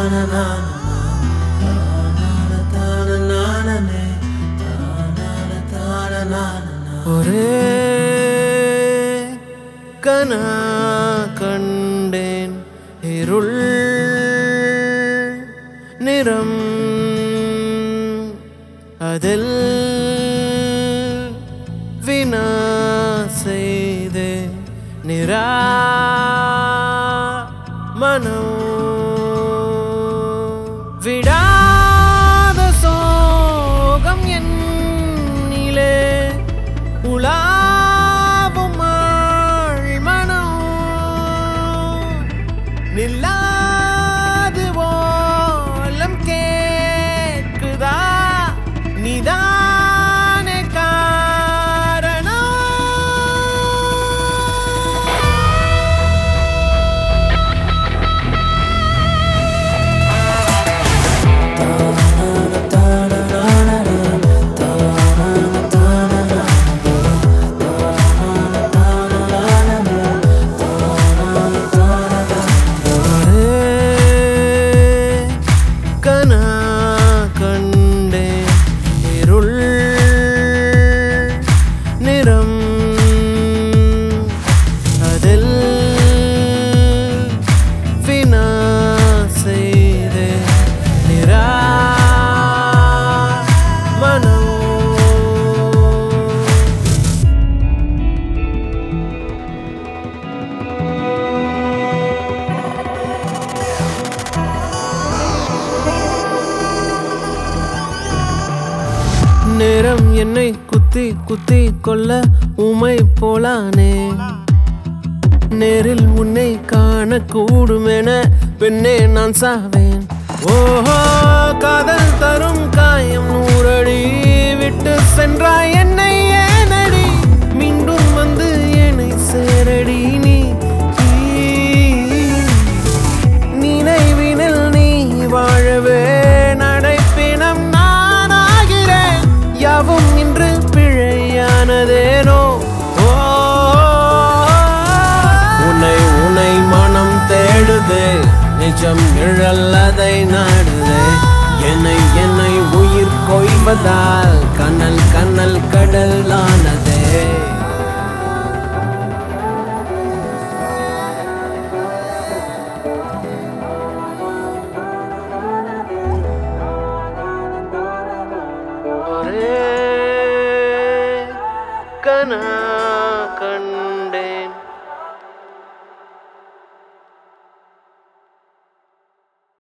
ஒரே கனா கண்டேன் இருள் நிறம் அதில் வினா செய்தே நிரா மனம் விடாத சோகம் என்னிலே உலாவும் மனம் நில்லாது ஓலம் கேட்குதா நீதானே காரணம். கனா கண்டே இருள் நிறம் அதில் வினா செய்தே நிரா மனம் நேரம் என்னை குத்தி குத்தி கொள்ள உமை போலானே நேரில் உன்னை காணக்கூடும் என பெண்ணே நான் சாவேன். ஓஹோ காதல் தரும் காயம் நூறடி விட்டு சென்றாய் என்னை ஏனடி மீண்டும் வந்து என்னை சேரடி நீ நினைவினில் நீ வாழவே நடைப்பினம் நானாகிறேன் யாவும் இன்று பிழையானதேனோ. உன்னை உன்னை மனம் தேடுதே நிஜம் நிழல் அதை நாடுதே என்னை என்னை உயிர் கொய்வதால் கண்ணல் கண்ணல் கடலானதே. ஒரே கனா கண்